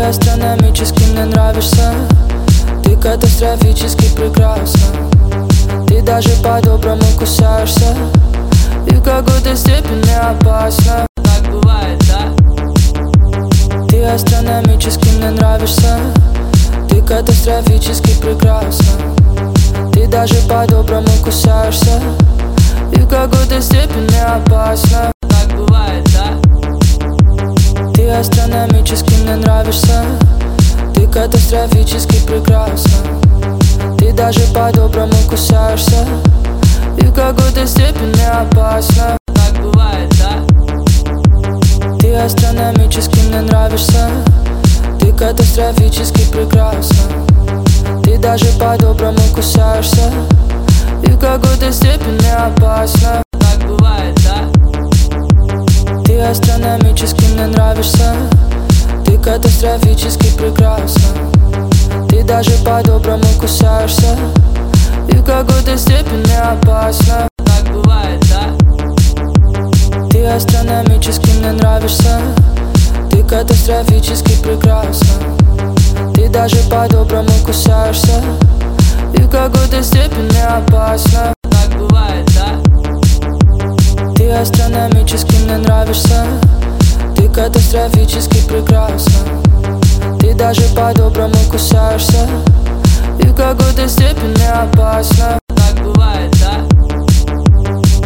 астрономически мне нравишься. Ты катастрофически прекрасна. Ты даже по-доброму кусаешься, и в какой-то степени опасно. Так бывает, да? Ты астрономически мне нравишься. Ты катастрофически прекрасна. Ты даже по-доброму кусаешься, и в какой-то степени опасно. Так бывает, да? Ты астрономически мне нравишься. Ты катастрофически прекрасна. Ты даже по-доброму кусаешься, и в какой-то степени опасно. Так бывает, да? Ты астрономически мне нравишься. Ты катастрофически прекрасна. Ты даже по-доброму кусаешься, и в какой-то степени опасно. Так бывает, да? Ты астрономически мне нравишься. Ты катастрофически прекрасна. Ты даже по-доброму кусаешься, и в какой-то степени опасно. Так бывает, да? Ты астрономически мне нравишься. Ты катастрофически прекрасна. Ты даже по-доброму кусаешься, и в какой-то степени опасно. Так бывает, да? Ты астрономически мне нравишься. Ты катастрофически прекрасна. Ты даже по-доброму кусаешься, и в какой-то степени опасно.